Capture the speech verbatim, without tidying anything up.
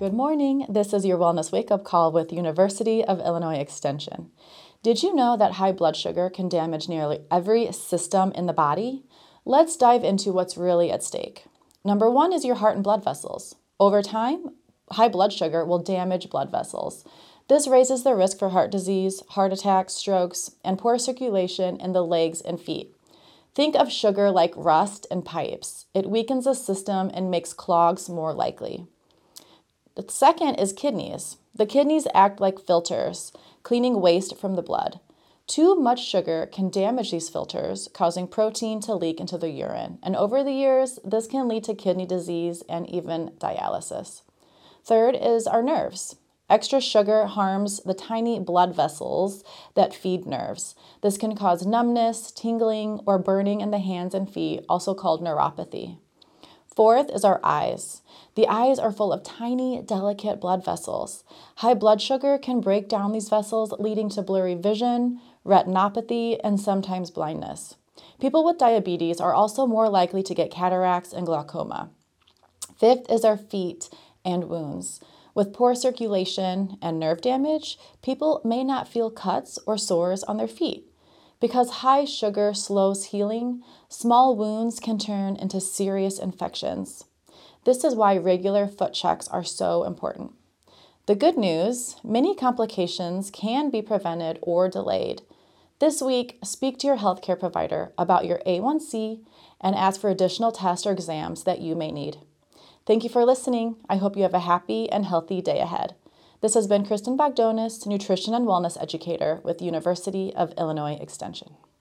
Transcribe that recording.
Good morning. This is your Wellness Wake-Up Call with University of Illinois Extension. Did you know that high blood sugar can damage nearly every system in the body? Let's dive into what's really at stake. Number one is your heart and blood vessels. Over time, high blood sugar will damage blood vessels. This raises the risk for heart disease, heart attacks, strokes, and poor circulation in the legs and feet. Think of sugar like rust in pipes. It weakens the system and makes clogs more likely. The second is kidneys. The kidneys act like filters, cleaning waste from the blood. Too much sugar can damage these filters, causing protein to leak into the urine. And over the years, this can lead to kidney disease and even dialysis. Third is our nerves. Extra sugar harms the tiny blood vessels that feed nerves. This can cause numbness, tingling, or burning in the hands and feet, also called neuropathy. Fourth is our eyes. The eyes are full of tiny, delicate blood vessels. High blood sugar can break down these vessels, leading to blurry vision, retinopathy, and sometimes blindness. People with diabetes are also more likely to get cataracts and glaucoma. Fifth is our feet and wounds. With poor circulation and nerve damage, people may not feel cuts or sores on their feet. Because high sugar slows healing, small wounds can turn into serious infections. This is why regular foot checks are so important. The good news, many complications can be prevented or delayed. This week, speak to your healthcare provider about your A one C and ask for additional tests or exams that you may need. Thank you for listening. I hope you have a happy and healthy day ahead. This has been Kristen Bogdonis, Nutrition and Wellness Educator with University of Illinois Extension.